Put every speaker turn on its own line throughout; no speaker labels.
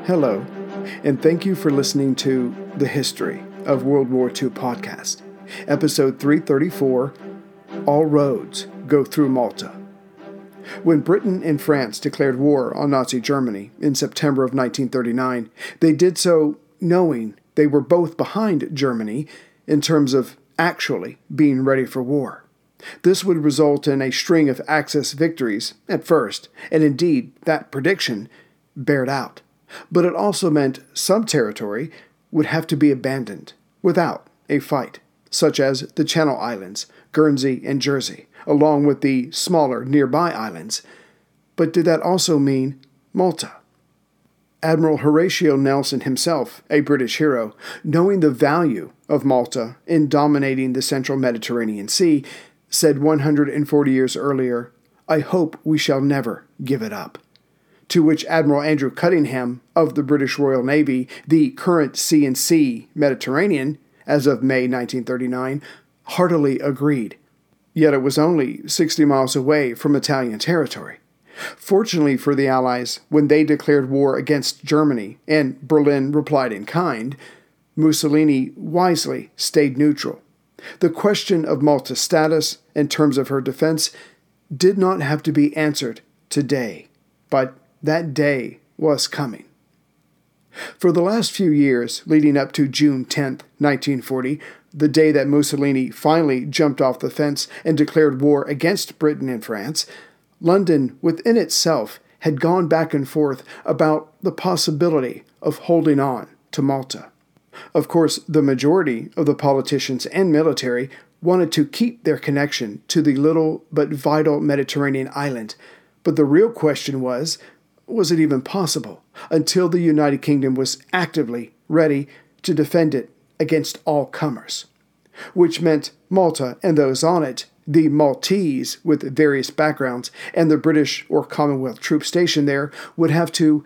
Hello, and thank you for listening to The History of World War II podcast, episode 334, All Roads Go Through Malta. When Britain and France declared war on Nazi Germany in September of 1939, they did so knowing they were both behind Germany in terms of actually being ready for war. This would result in a string of Axis victories at first, and indeed that prediction bared out. But it also meant some territory would have to be abandoned without a fight, such as the Channel Islands, Guernsey, and Jersey, along with the smaller nearby islands. But did that also mean Malta? Admiral Horatio Nelson himself, a British hero, knowing the value of Malta in dominating the central Mediterranean Sea, said 140 years earlier, "I hope we shall never give it up." To which Admiral Andrew Cunningham of the British Royal Navy, the current C&C Mediterranean, as of May 1939, heartily agreed. Yet it was only 60 miles away from Italian territory. Fortunately for the Allies, when they declared war against Germany and Berlin replied in kind, Mussolini wisely stayed neutral. The question of Malta's status in terms of her defense did not have to be answered today, but that day was coming. For the last few years, leading up to June 10, 1940, the day that Mussolini finally jumped off the fence and declared war against Britain and France, London within itself had gone back and forth about the possibility of holding on to Malta. Of course, the majority of the politicians and military wanted to keep their connection to the little but vital Mediterranean island, but the real question was it even possible until the United Kingdom was actively ready to defend it against all comers? Which meant Malta and those on it, the Maltese with various backgrounds, and the British or Commonwealth troops stationed there would have to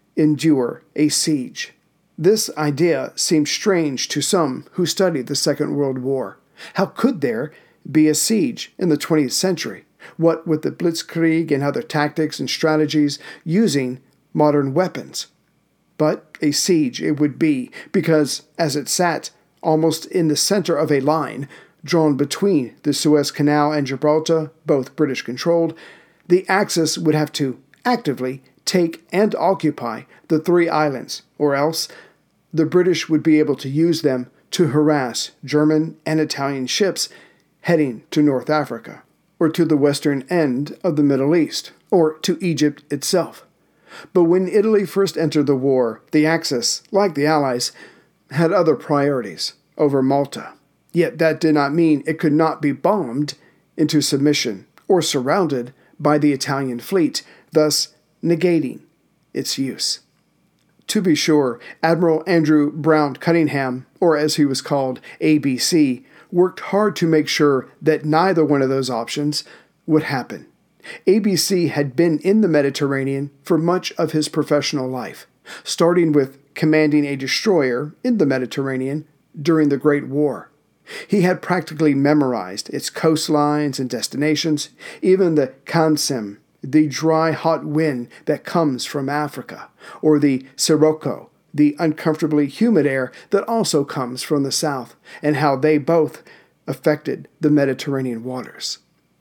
endure a siege. This idea seemed strange to some who studied the Second World War. How could there be a siege in the 20th century? What with the Blitzkrieg and other tactics and strategies using modern weapons? But a siege it would be, because as it sat almost in the center of a line drawn between the Suez Canal and Gibraltar, both British-controlled, the Axis would have to actively take and occupy the three islands, or else the British would be able to use them to harass German and Italian ships heading to North Africa, or to the western end of the Middle East, or to Egypt itself. But when Italy first entered the war, the Axis, like the Allies, had other priorities over Malta. Yet that did not mean it could not be bombed into submission or surrounded by the Italian fleet, thus negating its use. To be sure, Admiral Andrew Brown Cunningham, or as he was called, ABC, worked hard to make sure that neither one of those options would happen. ABC had been in the Mediterranean for much of his professional life, starting with commanding a destroyer in the Mediterranean during the Great War. He had practically memorized its coastlines and destinations, even the Kansim, the dry, hot wind that comes from Africa, or the Sirocco, the uncomfortably humid air that also comes from the south, and how they both affected the Mediterranean waters.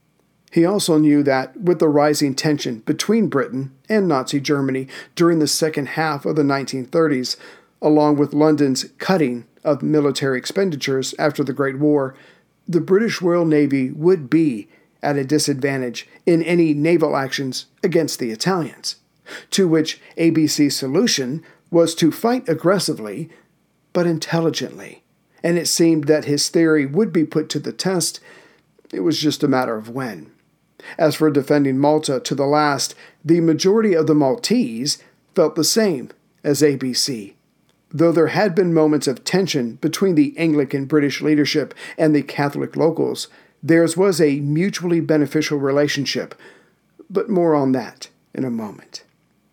He also knew that with the rising tension between Britain and Nazi Germany during the second half of the 1930s, along with London's cutting of military expenditures after the Great War, the British Royal Navy would be at a disadvantage in any naval actions against the Italians, to which ABC's solution was to fight aggressively, but intelligently, and it seemed that his theory would be put to the test. It was just a matter of when. As for defending Malta to the last, the majority of the Maltese felt the same as ABC. Though there had been moments of tension between the Anglican British leadership and the Catholic locals, theirs was a mutually beneficial relationship, but more on that in a moment.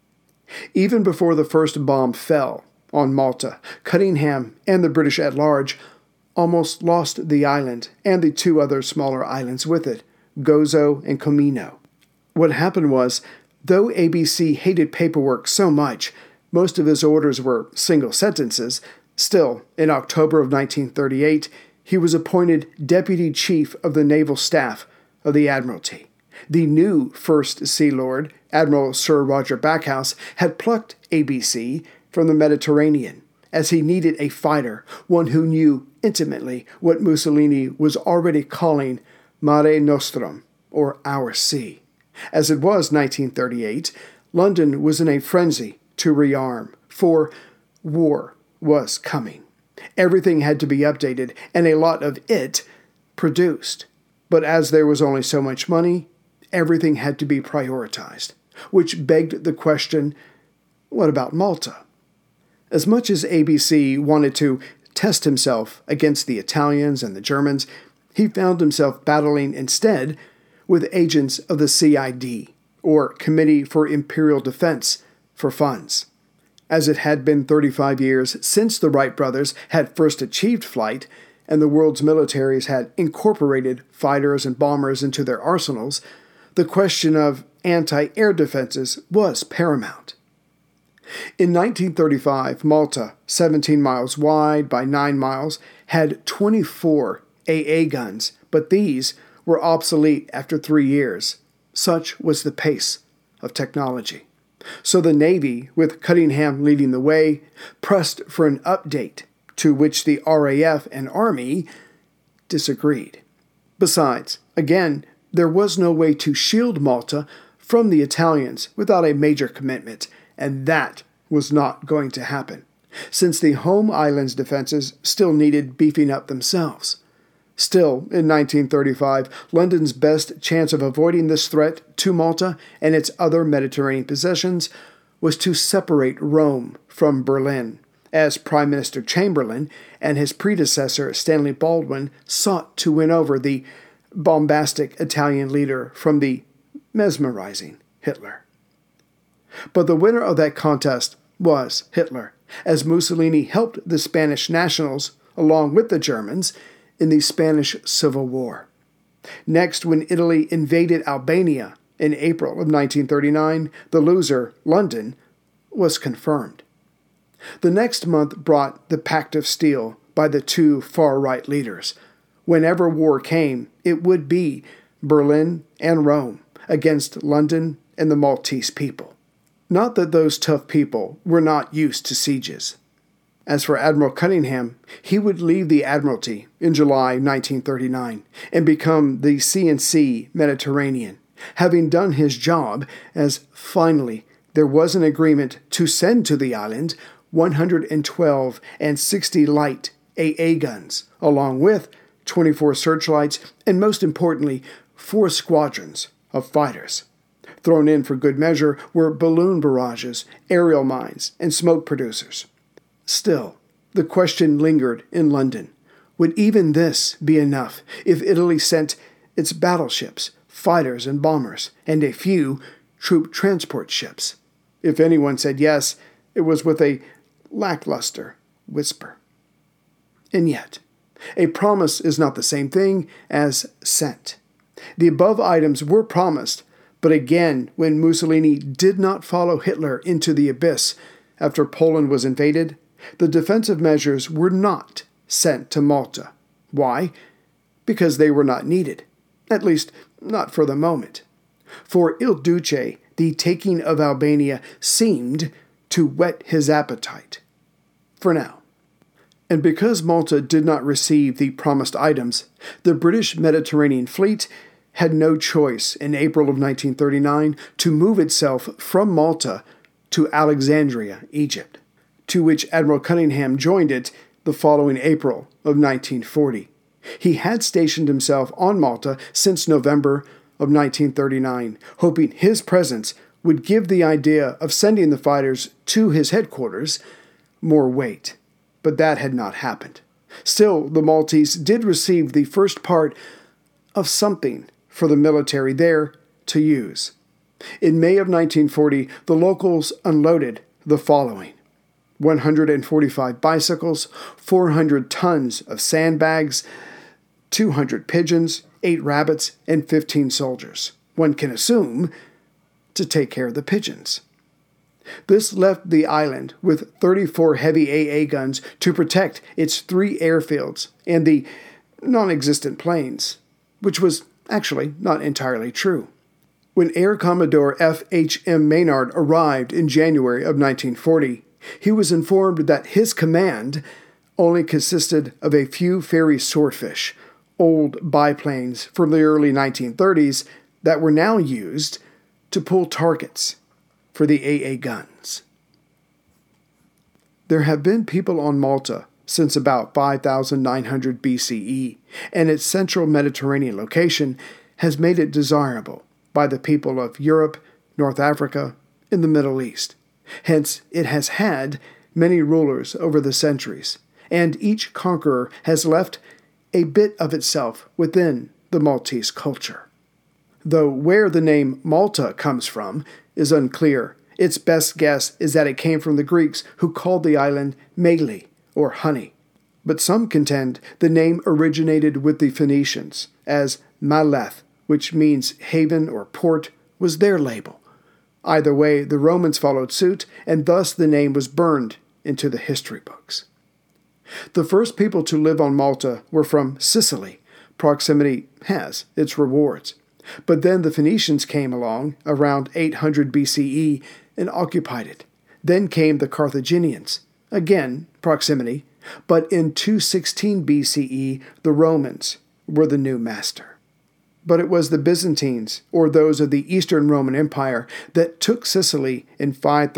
Even before the first bomb fell on Malta, Cunningham and the British at large almost lost the island and the two other smaller islands with it, Gozo and Comino. What happened was, though ABC hated paperwork so much, Most of his orders were single sentences. Still, in October of 1938, he was appointed Deputy Chief of the Naval Staff of the Admiralty. The new First Sea Lord, Admiral Sir Roger Backhouse, had plucked ABC from the Mediterranean, as he needed a fighter, one who knew intimately what Mussolini was already calling Mare Nostrum, or Our Sea. As it was 1938, London was in a frenzy to rearm, for war was coming. Everything had to be updated, and a lot of it produced. But as there was only so much money, everything had to be prioritized, which begged the question, what about Malta? As much as ABC wanted to test himself against the Italians and the Germans, he found himself battling instead with agents of the CID, or Committee for Imperial Defense, for funds. As it had been 35 years since the Wright brothers had first achieved flight, and the world's militaries had incorporated fighters and bombers into their arsenals, the question of anti-air defenses was paramount. In 1935, Malta, 17 miles wide by 9 miles, had 24 AA guns, but these were obsolete after 3 years. Such was the pace of technology. So the Navy, with Cunningham leading the way, pressed for an update, to which the RAF and Army disagreed. Besides, again, there was no way to shield Malta from the Italians without a major commitment, and that was not going to happen, since the home island's defenses still needed beefing up themselves. Still, in 1935, London's best chance of avoiding this threat to Malta and its other Mediterranean possessions was to separate Rome from Berlin, as Prime Minister Chamberlain and his predecessor Stanley Baldwin sought to win over the bombastic Italian leader from the mesmerizing Hitler. But the winner of that contest was Hitler, as Mussolini helped the Spanish nationals, along with the Germans, in the Spanish Civil War. Next, when Italy invaded Albania in April of 1939, the loser, London, was confirmed. The next month brought the Pact of Steel by the two far-right leaders. Whenever war came, it would be Berlin and Rome against London and the Maltese people. Not that those tough people were not used to sieges. As for Admiral Cunningham, he would leave the Admiralty in July 1939 and become the C&C Mediterranean, having done his job, as finally there was an agreement to send to the island 112 and 60 light AA guns, along with 24 searchlights and, most importantly, 4 squadrons of fighters. Thrown in for good measure were balloon barrages, aerial mines, and smoke producers. Still, the question lingered in London. Would even this be enough if Italy sent its battleships, fighters and bombers, and a few troop transport ships? If anyone said yes, it was with a lackluster whisper. And yet, a promise is not the same thing as sent. The above items were promised, but again, when Mussolini did not follow Hitler into the abyss after Poland was invaded, the defensive measures were not sent to Malta. Why? Because they were not needed, at least not for the moment. For Il Duce, the taking of Albania seemed to whet his appetite. For now. And because Malta did not receive the promised items, the British Mediterranean Fleet had no choice in April of 1939 to move itself from Malta to Alexandria, Egypt, to which Admiral Cunningham joined it the following April of 1940. He had stationed himself on Malta since November of 1939, hoping his presence would give the idea of sending the fighters to his headquarters more weight. But that had not happened. Still, the Maltese did receive the first part of something for the military there to use. In May of 1940, the locals unloaded the following: 145 bicycles, 400 tons of sandbags, 200 pigeons, 8 rabbits, and 15 soldiers. One can assume to take care of the pigeons. This left the island with 34 heavy AA guns to protect its 3 airfields and the non-existent planes, which was actually not entirely true. When Air Commodore F. H. M. Maynard arrived in January of 1940, he was informed that his command only consisted of a few Fairey Swordfish, old biplanes from the early 1930s that were now used to pull targets for the AA guns. There have been people on Malta since about 5,900 BCE, and its central Mediterranean location has made it desirable by the people of Europe, North Africa, and the Middle East. Hence, it has had many rulers over the centuries, and each conqueror has left a bit of itself within the Maltese culture. Though where the name Malta comes from is unclear, its best guess is that it came from the Greeks who called the island Mele, or honey. But some contend the name originated with the Phoenicians, as Maleth, which means haven or port, was their label. Either way, the Romans followed suit, and thus the name was burned into the history books. The first people to live on Malta were from Sicily. Proximity has its rewards. But then the Phoenicians came along around 800 BCE and occupied it. Then came the Carthaginians. Again, proximity. But in 216 BCE, the Romans were the new master. But it was the Byzantines, or those of the Eastern Roman Empire, that took Sicily in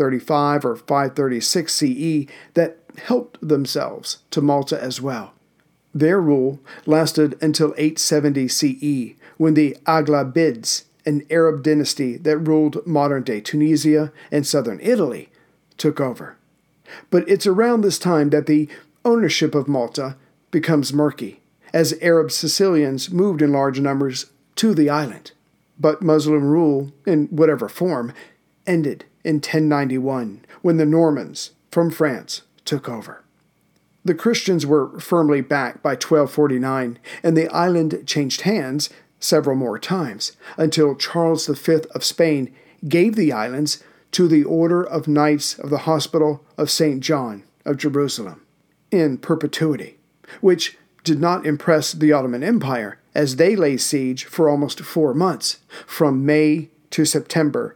535 or 536 CE that helped themselves to Malta as well. Their rule lasted until 870 CE, when the Aghlabids, an Arab dynasty that ruled modern-day Tunisia and southern Italy, took over. But it's around this time that the ownership of Malta becomes murky, as Arab Sicilians moved in large numbers to the island. But Muslim rule, in whatever form, ended in 1091, when the Normans from France took over. The Christians were firmly back by 1249, and the island changed hands several more times, until Charles V of Spain gave the islands to the Order of Knights of the Hospital of St. John of Jerusalem, in perpetuity, which did not impress the Ottoman Empire, as they lay siege for almost 4 months, from May to September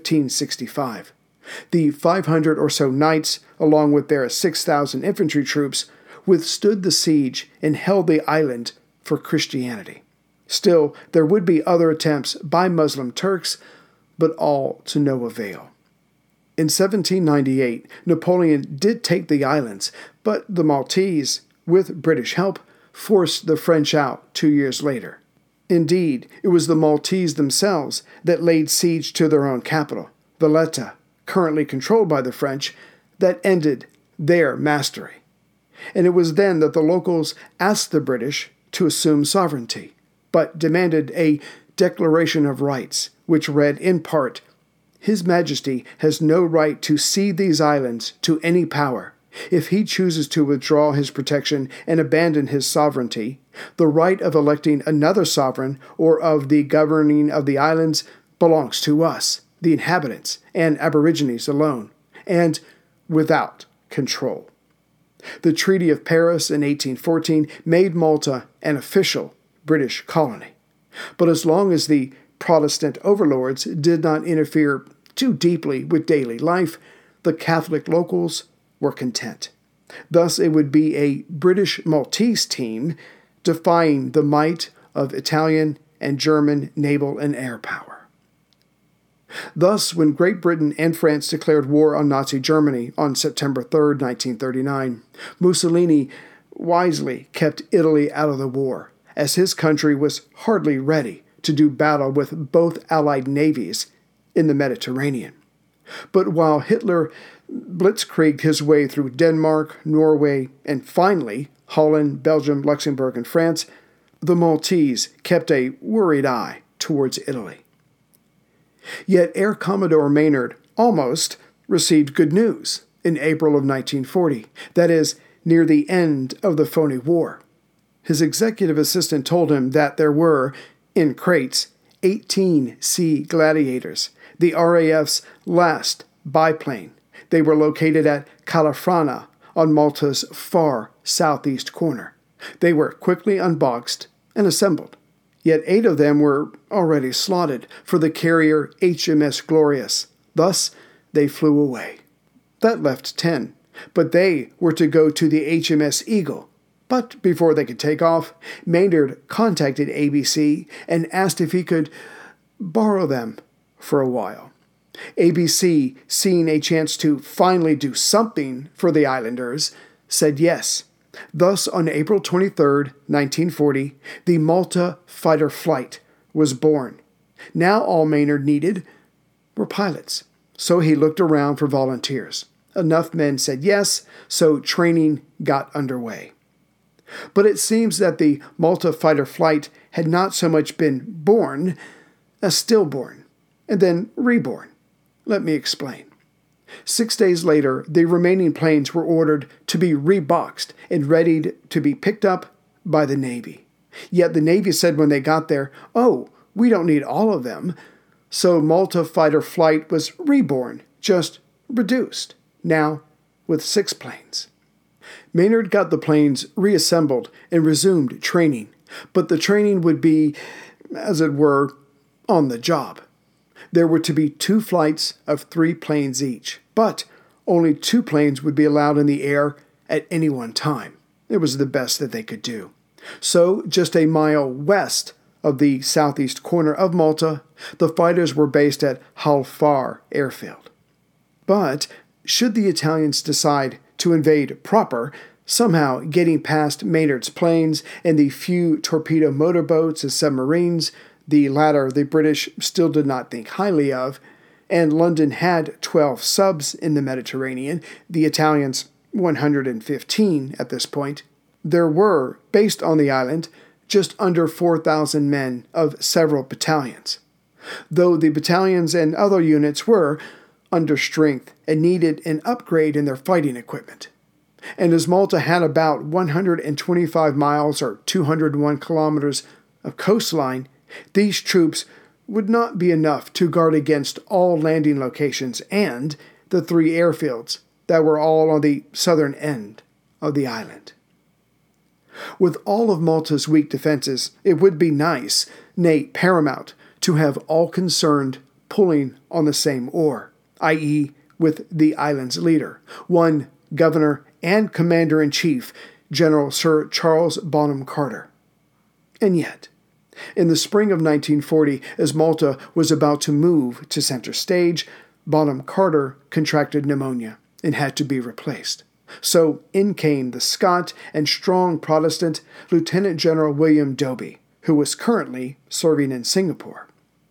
1565. The 500 or so knights, along with their 6,000 infantry troops, withstood the siege and held the island for Christianity. Still, there would be other attempts by Muslim Turks, but all to no avail. In 1798, Napoleon did take the islands, but the Maltese, with British help, forced the French out 2 years later. Indeed, it was the Maltese themselves that laid siege to their own capital, Valletta, currently controlled by the French, that ended their mastery. And it was then that the locals asked the British to assume sovereignty, but demanded a Declaration of Rights, which read in part, "His Majesty has no right to cede these islands to any power. If he chooses to withdraw his protection and abandon his sovereignty, the right of electing another sovereign or of the governing of the islands belongs to us, the inhabitants and aborigines alone, and without control." The Treaty of Paris in 1814 made Malta an official British colony. But as long as the Protestant overlords did not interfere too deeply with daily life, the Catholic locals were content. Thus, it would be a British-Maltese team defying the might of Italian and German naval and air power. Thus, when Great Britain and France declared war on Nazi Germany on September 3, 1939, Mussolini wisely kept Italy out of the war, as his country was hardly ready to do battle with both Allied navies in the Mediterranean. But while Hitler blitzkrieged his way through Denmark, Norway, and finally Holland, Belgium, Luxembourg, and France, the Maltese kept a worried eye towards Italy. Yet Air Commodore Maynard almost received good news in April of 1940, that is, near the end of the phony war. His executive assistant told him that there were, in crates, 18 Sea Gladiators, the RAF's last biplane. They were located at Calafrana on Malta's far southeast corner. They were quickly unboxed and assembled. Yet 8 of them were already slotted for the carrier HMS Glorious. Thus, they flew away. That left 10, but they were to go to the HMS Eagle. But before they could take off, Maynard contacted ABC and asked if he could borrow them for a while. ABC, seeing a chance to finally do something for the islanders, said yes. Thus, on April 23, 1940, the Malta Fighter Flight was born. Now all Maynard needed were pilots, so he looked around for volunteers. Enough men said yes, so training got underway. But it seems that the Malta Fighter Flight had not so much been born as stillborn, and then reborn. Let me explain. 6 days later, the remaining planes were ordered to be reboxed and readied to be picked up by the Navy. Yet the Navy said when they got there, "Oh, we don't need all of them." So Malta Fighter Flight was reborn, just reduced, now with 6 planes. Maynard got the planes reassembled and resumed training, but the training would be, as it were, on the job. There were to be 2 flights of 3 planes each, but only 2 planes would be allowed in the air at any one time. It was the best that they could do. So, just a mile west of the southeast corner of Malta, the fighters were based at Hal Far Airfield. But should the Italians decide to invade proper, somehow getting past Maynard's planes and the few torpedo motorboats and submarines, the latter the British still did not think highly of, and London had 12 subs in the Mediterranean, the Italians 115 at this point, there were, based on the island, just under 4,000 men of several battalions. Though the battalions and other units were under strength and needed an upgrade in their fighting equipment. And as Malta had about 125 miles or 201 kilometers of coastline, these troops would not be enough to guard against all landing locations and the 3 airfields that were all on the southern end of the island. With all of Malta's weak defenses, it would be nice, nay paramount, to have all concerned pulling on the same oar, i.e., with the island's leader, one governor and commander-in-chief, General Sir Charles Bonham Carter. And yet, in the spring of 1940, as Malta was about to move to center stage, Bonham Carter contracted pneumonia and had to be replaced. So in came the Scot and strong Protestant Lieutenant General William Doby, who was currently serving in Singapore.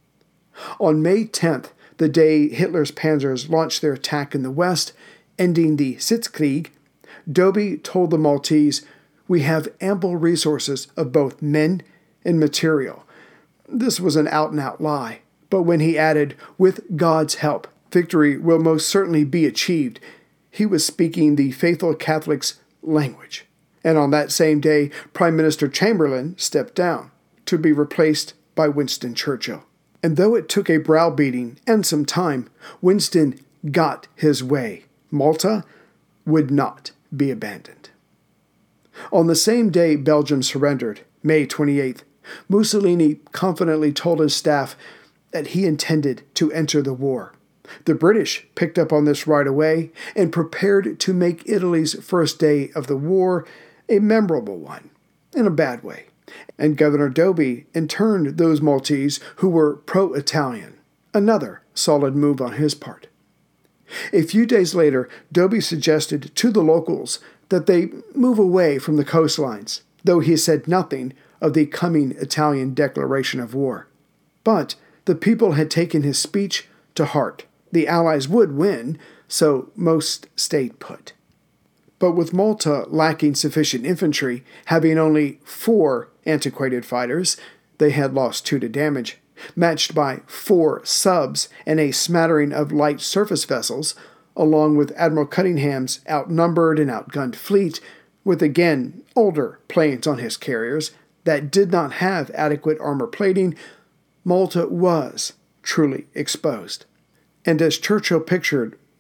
On May 10th, the day Hitler's panzers launched their attack in the west, ending the Sitzkrieg, Doby told the Maltese, "We have ample resources of both men and material." This was an out-and-out lie, but when he added, "With God's help, victory will most certainly be achieved," he was speaking the faithful Catholics' language. And on that same day, Prime Minister Chamberlain stepped down to be replaced by Winston Churchill. And though it took a browbeating and some time, Winston got his way. Malta would not be abandoned. On the same day Belgium surrendered, May 28th, Mussolini confidently told his staff that he intended to enter the war. The British picked up on this right away and prepared to make Italy's first day of the war a memorable one, in a bad way. And Governor Doby interned those Maltese who were pro-Italian, another solid move on his part. A few days later, Doby suggested to the locals that they move away from the coastlines, though he said nothing of the coming Italian declaration of war. But the people had taken his speech to heart. The Allies would win, so most stayed put. But with Malta lacking sufficient infantry, having only 4 antiquated fighters, they had lost 2 to damage, matched by 4 subs and a smattering of light surface vessels, along with Admiral Cunningham's outnumbered and outgunned fleet, with again older planes on his carriers that did not have adequate armor plating, Malta was truly exposed. And as Churchill pictured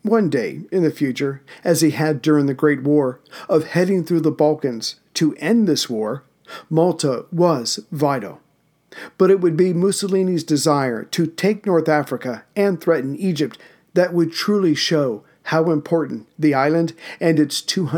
one day in the future, as he had during the Great War, of heading through the Balkans to end this war, Malta was vital. But it would be Mussolini's desire to take North Africa and threaten Egypt that would truly show how important the island and its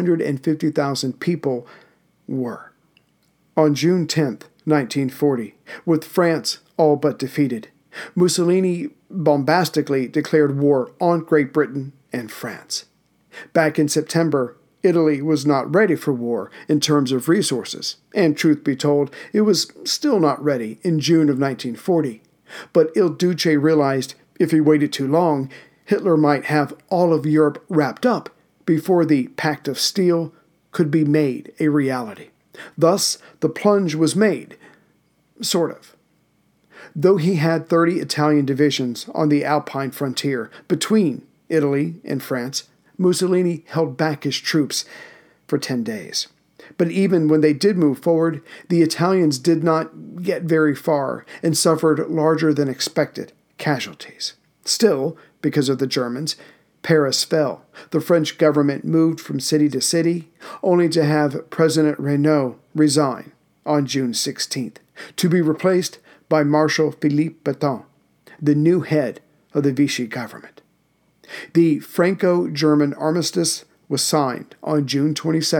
250,000 people were. On June 10, 1940, with France all but defeated, Mussolini bombastically declared war on Great Britain and France. Back in September, Italy was not ready for war in terms of resources, and truth be told, it was still not ready in June of 1940. But Il Duce realized if he waited too long, Hitler might have all of Europe wrapped up before the Pact of Steel could be made a reality. Thus, the plunge was made, sort of. Though he had 30 Italian divisions on the Alpine frontier between Italy and France, Mussolini held back his troops for 10 days. But even when they did move forward, the Italians did not get very far and suffered larger than expected casualties. Still, because of the Germans, Paris fell. The French government moved from city to city, only to have President Reynaud resign on June 16th, to be replaced by Marshal Philippe Pétain, the new head of the Vichy government. The Franco-German armistice was signed on June 22,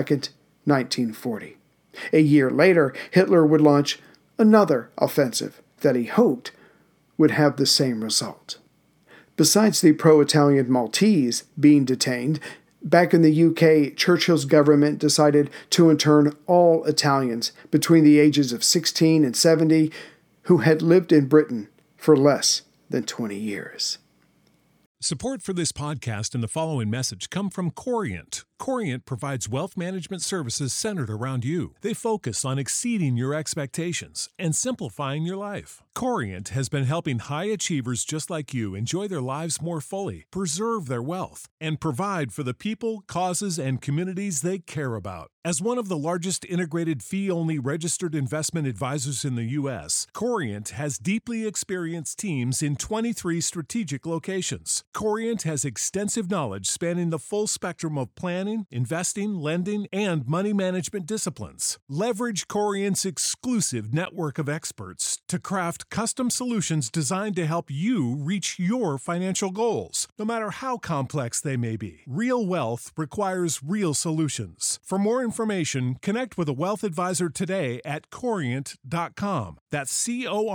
1940. A year later, Hitler would launch another offensive that he hoped would have the same result. Besides the pro-Italian Maltese being detained, back in the UK, Churchill's government decided to intern all Italians between the ages of 16 and 70 who had lived in Britain for less than 20 years.
Support for this podcast and the following message come from Corient. Corient provides wealth management services centered around you. They focus on exceeding your expectations and simplifying your life. Corient has been helping high achievers just like you enjoy their lives more fully, preserve their wealth, and provide for the people, causes, and communities they care about. As one of the largest integrated fee-only registered investment advisors in the U.S., Corient has deeply experienced teams in 23 strategic locations. Corient has extensive knowledge spanning the full spectrum of planning, investing, lending, and money management disciplines. Leverage Corient's exclusive network of experts to craft custom solutions designed to help you reach your financial goals, no matter how complex they may be. Real wealth requires real solutions. For more information, connect with a wealth advisor today at Corient.com. That's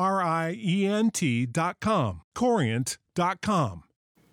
Corient.com. Corient.com.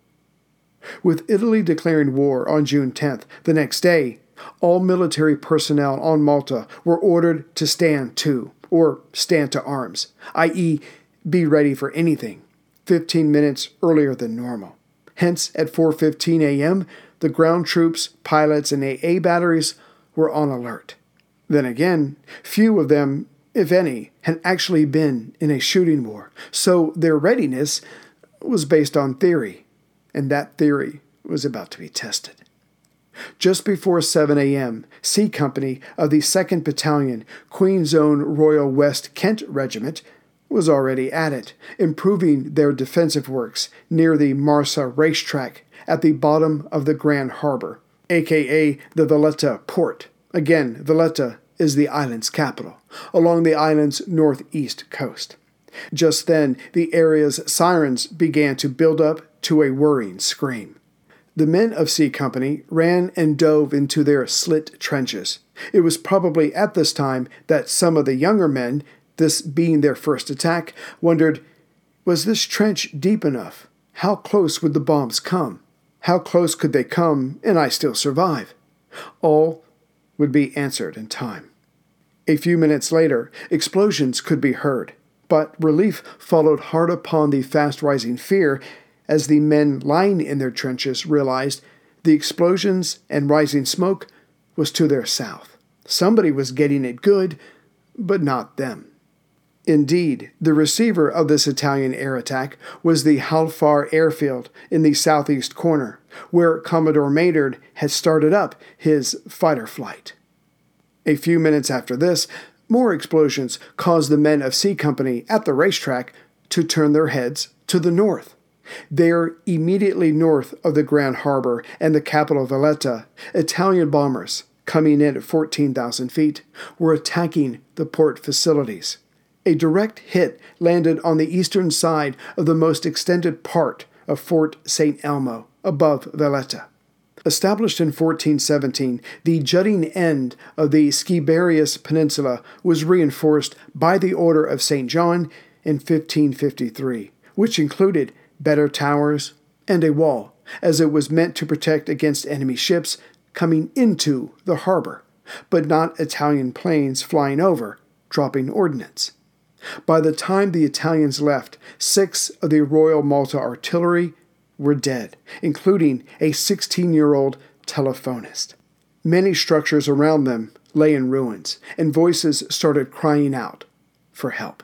With Italy declaring war on June 10th, the next day, all military personnel on Malta were ordered to stand to, or stand to arms, i.e., be ready for anything, 15 minutes earlier than normal. Hence, at 4:15 a.m., the ground troops, pilots, and AA batteries were on alert. Then again, few of them, if any, had actually been in a shooting war, so their readiness was based on theory, and that theory was about to be tested. Just before 7 a.m., C Company of the 2nd Battalion, Queen's Own Royal West Kent Regiment, was already at it, improving their defensive works near the Marsa racetrack at the bottom of the Grand Harbor, a.k.a. the Valletta Port. Again, Valletta is the island's capital, along the island's northeast coast. Just then, the area's sirens began to build up to a whirring scream. The men of C Company ran and dove into their slit trenches. It was probably at this time that some of the younger men, this being their first attack, wondered, was this trench deep enough? How close would the bombs come? How close could they come and I still survive? All would be answered in time. A few minutes later, explosions could be heard, but relief followed hard upon the fast-rising fear as the men lying in their trenches realized the explosions and rising smoke was to their south. Somebody was getting it good, but not them. Indeed, the receiver of this Italian air attack was the Halfar airfield in the southeast corner, where Commodore Maynard had started up his fighter flight. A few minutes after this, more explosions caused the men of C Company at the racetrack to turn their heads to the north. There, immediately north of the Grand Harbor and the capital Valletta, Italian bombers, coming in at 14,000 feet, were attacking the port facilities. A direct hit landed on the eastern side of the most extended part of Fort St. Elmo, above Valletta. Established in 1417, the jutting end of the Schiberius Peninsula was reinforced by the Order of St. John in 1553, which included better towers and a wall, as it was meant to protect against enemy ships coming into the harbor, but not Italian planes flying over, dropping ordnance. By the time the Italians left, 6 of the Royal Malta artillery were dead, including a 16-year-old telephonist. Many structures around them lay in ruins, and voices started crying out for help.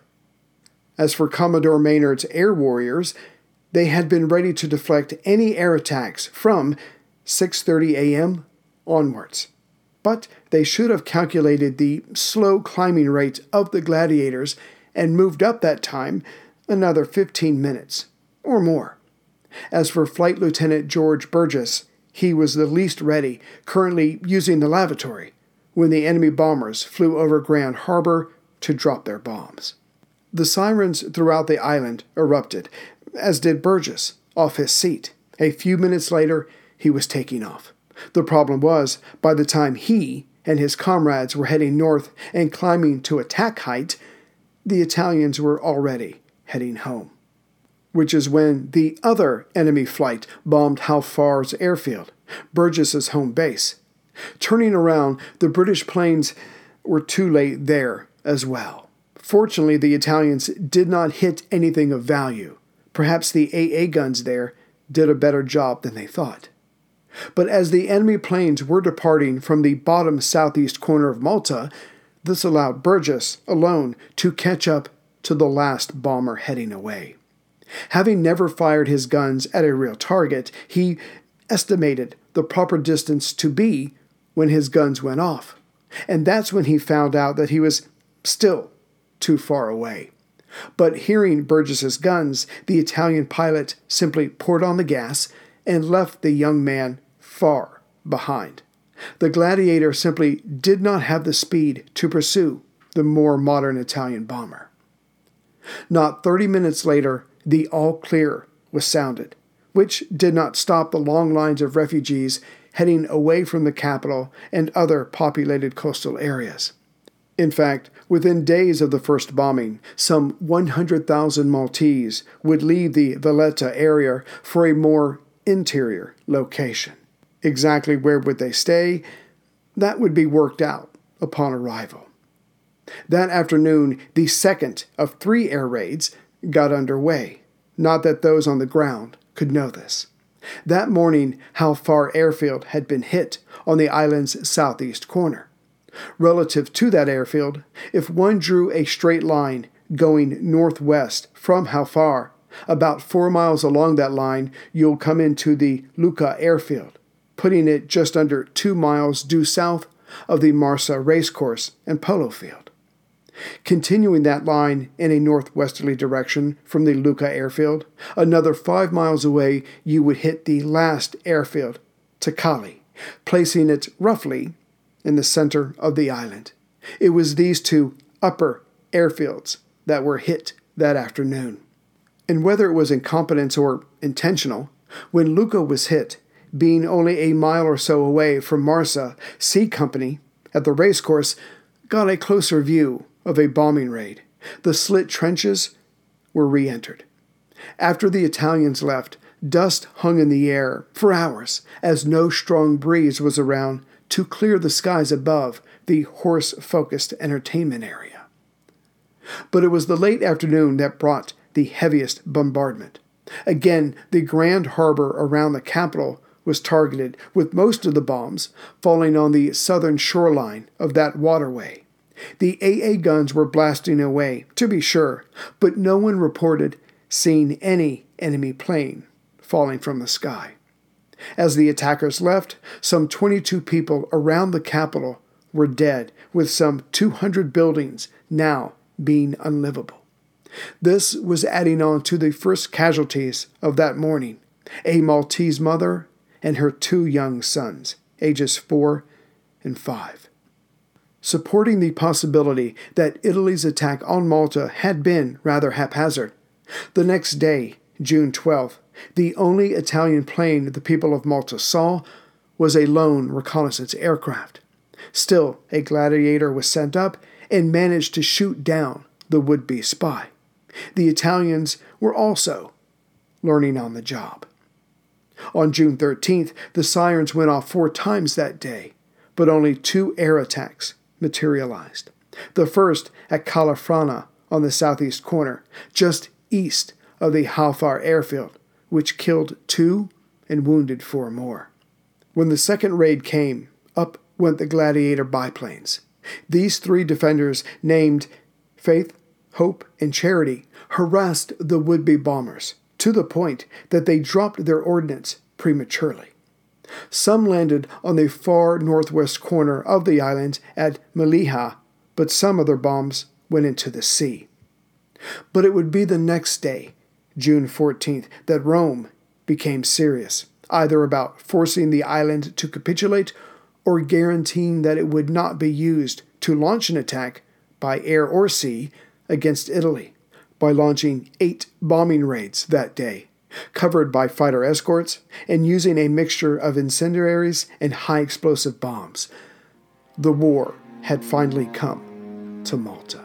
As for Commodore Maynard's air warriors, they had been ready to deflect any air attacks from 6:30 a.m. onwards. But they should have calculated the slow climbing rate of the Gladiators and moved up that time another 15 minutes or more. As for Flight Lieutenant George Burgess, he was the least ready, currently using the lavatory, when the enemy bombers flew over Grand Harbor to drop their bombs. The sirens throughout the island erupted, as did Burgess, off his seat. A few minutes later, he was taking off. The problem was, by the time he and his comrades were heading north and climbing to attack height, the Italians were already heading home. Which is when the other enemy flight bombed Hal Farr's airfield, Burgess's home base. Turning around, the British planes were too late there as well. Fortunately, the Italians did not hit anything of value. Perhaps the AA guns there did a better job than they thought. But as the enemy planes were departing from the bottom southeast corner of Malta, this allowed Burgess alone to catch up to the last bomber heading away. Having never fired his guns at a real target, he estimated the proper distance to be when his guns went off. And that's when he found out that he was still too far away. But hearing Burgess's guns, the Italian pilot simply poured on the gas and left the young man far behind. The Gladiator simply did not have the speed to pursue the more modern Italian bomber. Not 30 minutes later, the all clear was sounded, which did not stop the long lines of refugees heading away from the capital and other populated coastal areas. In fact, within days of the first bombing, some 100,000 Maltese would leave the Valletta area for a more interior location. Exactly where would they stay? That would be worked out upon arrival. That afternoon, the second of 3 air raids got underway. Not that those on the ground could know this. That morning, Hal Far Airfield had been hit on the island's southeast corner. Relative to that airfield, if one drew a straight line going northwest from Hal Far, about 4 miles along that line, you'll come into the Lucca Airfield, putting it just under 2 miles due south of the Marsa Racecourse and Polo Field. Continuing that line in a northwesterly direction from the Lucca Airfield, another 5 miles away you would hit the last airfield, Takali, placing it roughly in the center of the island. It was these 2 upper airfields that were hit that afternoon. And whether it was incompetence or intentional, when Lucca was hit, being only a mile or so away from Marsa, C Company, at the racecourse, got a closer view of a bombing raid. The slit trenches were re-entered. After the Italians left, dust hung in the air for hours, as no strong breeze was around to clear the skies above the horse-focused entertainment area. But it was the late afternoon that brought the heaviest bombardment. Again, the Grand Harbor around the capital was targeted, with most of the bombs falling on the southern shoreline of that waterway. The AA guns were blasting away, to be sure, but no one reported seeing any enemy plane falling from the sky. As the attackers left, some 22 people around the capital were dead, with some 200 buildings now being unlivable. This was adding on to the first casualties of that morning, a Maltese mother and her 2 young sons, ages 4 and 5. Supporting the possibility that Italy's attack on Malta had been rather haphazard, the next day, June 12th, the only Italian plane the people of Malta saw was a lone reconnaissance aircraft. Still, a Gladiator was sent up and managed to shoot down the would-be spy. The Italians were also learning on the job. On June 13th, the sirens went off 4 times that day, but only 2 air attacks materialized. The first at Calafrana on the southeast corner, just east of the Halfar airfield, which killed 2 and wounded 4 more. When the second raid came, up went the Gladiator biplanes. These 3 defenders, named Faith, Hope, and Charity, harassed the would-be bombers to the point that they dropped their ordnance prematurely. Some landed on the far northwest corner of the island at Melilla, but some of their bombs went into the sea. But it would be the next day, June 14th, that Rome became serious, either about forcing the island to capitulate or guaranteeing that it would not be used to launch an attack by air or sea against Italy, by launching 8 bombing raids that day, covered by fighter escorts, and using a mixture of incendiaries and high-explosive bombs. The war had finally come to Malta.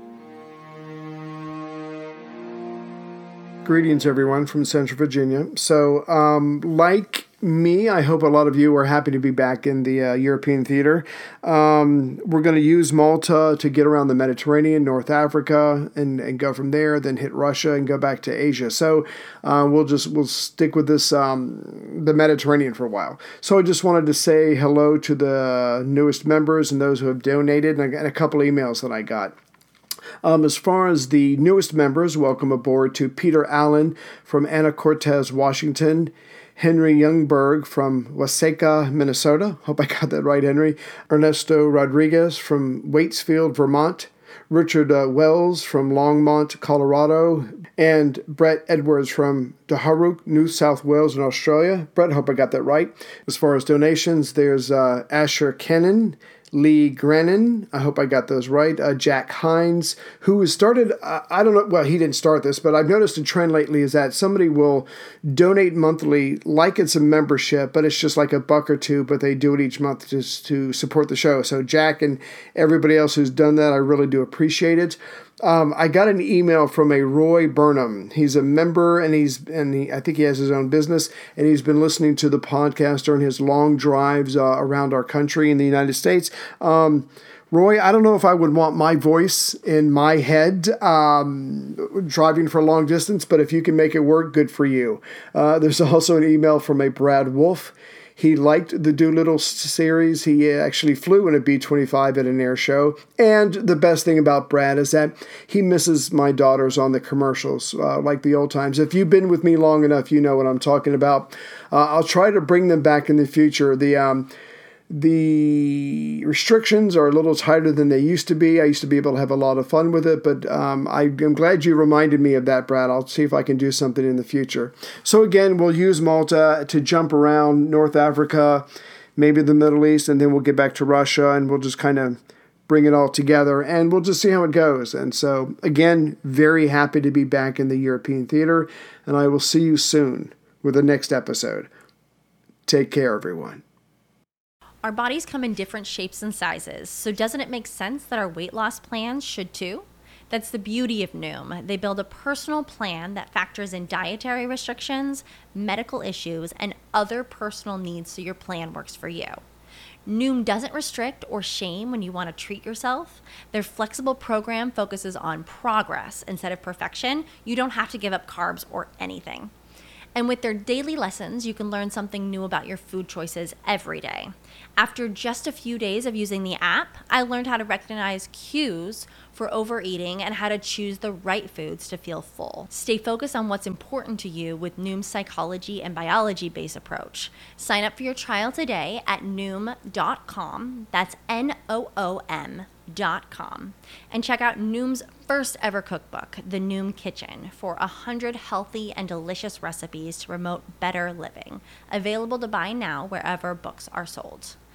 Greetings, everyone, from Central Virginia. So, like me, I hope a lot of you are happy to be back in the European theater. We're going to use Malta to get around the Mediterranean, North Africa, and go from there, then hit Russia and go back to Asia. So we'll stick with this the Mediterranean for a while. So I just wanted to say hello to the newest members and those who have donated, and a couple emails that I got. As far as the newest members, welcome aboard to Peter Allen from Anacortes, Washington, Henry Youngberg from Waseca, Minnesota. Hope I got that right, Henry. Ernesto Rodriguez from Waitsfield, Vermont. Richard Wells from Longmont, Colorado. And Brett Edwards from Daharuk, New South Wales in Australia. Brett, hope I got that right. As far as donations, there's Asher Kennan, Lee Grennan, I hope I got those right, Jack Hines, who has started, I don't know, well, he didn't start this, but I've noticed a trend lately is that somebody will donate monthly like it's a membership, but it's just like $1 or $2, but they do it each month just to support the show. So Jack and everybody else who's done that, I really do appreciate it. I got an email from a Roy Burnham. He's a member, and I think he has his own business, and he's been listening to the podcast during his long drives around our country in the United States. Roy, I don't know if I would want my voice in my head driving for long distance, but if you can make it work, good for you. There's also an email from a Brad Wolf. He liked the Doolittle series. He actually flew in a B-25 at an air show. And the best thing about Brad is that he misses my daughters on the commercials, like the old times. If you've been with me long enough, you know what I'm talking about. I'll try to bring them back in the future. The restrictions are a little tighter than they used to be. I used to be able to have a lot of fun with it, but I'm glad you reminded me of that, Brad. I'll see if I can do something in the future. So again, we'll use Malta to jump around North Africa, maybe the Middle East, and then we'll get back to Russia, and we'll just kind of bring it all together, and we'll just see how it goes. And so, again, very happy to be back in the European theater, and I will see you soon with the next episode. Take care, everyone.
Our bodies come in different shapes and sizes, so doesn't it make sense that our weight loss plans should too? That's the beauty of Noom. They build a personal plan that factors in dietary restrictions, medical issues, and other personal needs so your plan works for you. Noom doesn't restrict or shame when you want to treat yourself. Their flexible program focuses on progress instead of perfection. You don't have to give up carbs or anything. And with their daily lessons, you can learn something new about your food choices every day. After just a few days of using the app, I learned how to recognize cues for overeating and how to choose the right foods to feel full. Stay focused on what's important to you with Noom's psychology and biology-based approach. Sign up for your trial today at Noom.com. That's Noom.com. noom.com and check out Noom's first ever cookbook, The Noom Kitchen, for 100 healthy and delicious recipes to promote better living. Available to buy now wherever books are sold.